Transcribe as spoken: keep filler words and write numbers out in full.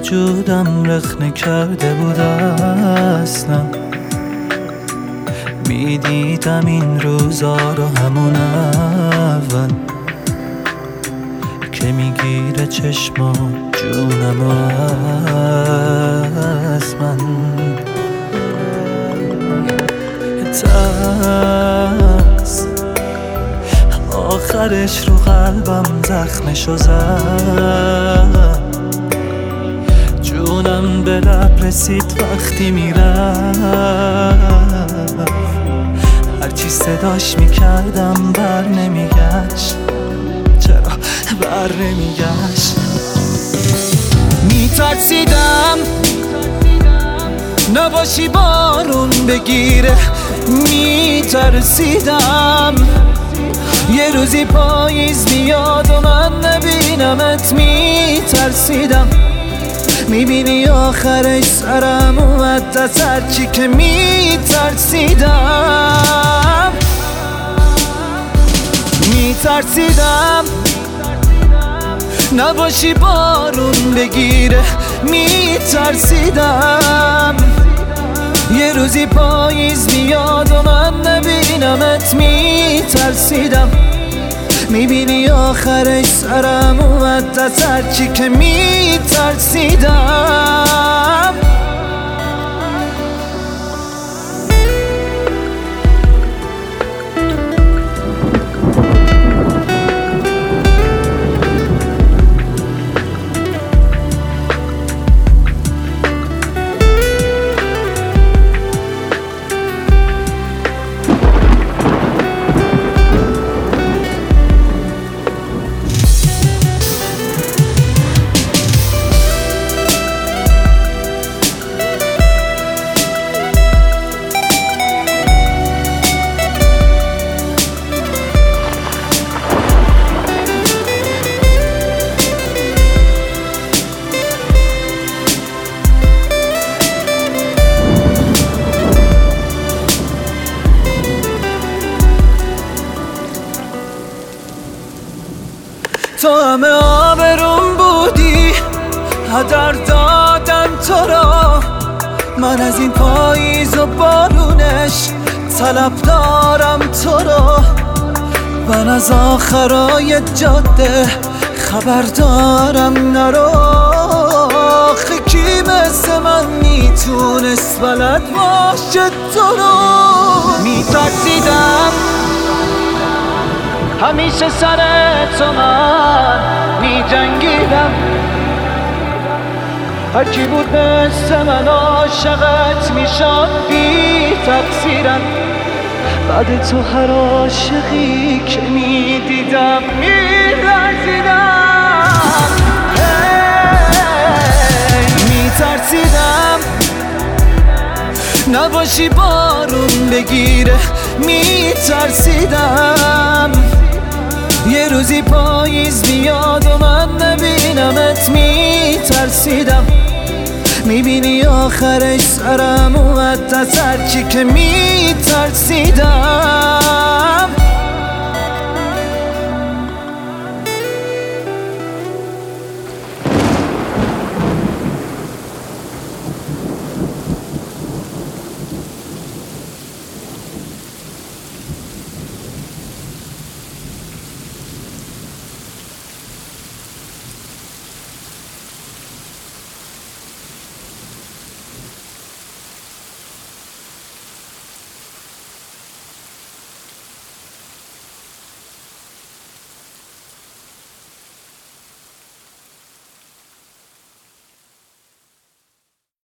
وجودم رخنه کرده بود اصلا. میدیدم این روزا رو همون اول که میگیره چشما جونم از من. ترس آخرش رو قلبم زخمشو زد. جونم به لب رسید وقتی میرفت. هرچی صداش میکردم بر نمیگشت. چرا بر نمیگشت؟ میترسیدم نباشی بارون بگیره. میترسیدم یه روزی پاییز میاد و من نبینمت. میترسیدم میبینی آخرش سرم اومد از هرچی که میترسیدم. میترسیدم نباشی بارون بگیره. میترسیدم یه روزی پاییز میاد و من نبینمت. میترسیدم میبینی آخرش سرم اومد از هرچی که میترسیدم. تو همه آبروم بودی، هدر دادم تو را. من از این پاییز و بارونش طلب دارم تو را. من از آخرای جاده خبر دارم نرو. آخه کی مثل من میتونست بلد باشه تو رو. میترسیدم همیشه سر تو من می جنگیدم. هرکی بود مثل من عاشقت می شد بی تقصیرم. بعد تو هر عاشقی که می دیدم می لرزیدم. می ترسیدم نباشی بارون بگیره. می ترسیدم یه روزی پاییز بیاد و من نبینمت. میترسیدم میبینی آخرش سرم اومد از هرچی که میترسیدم.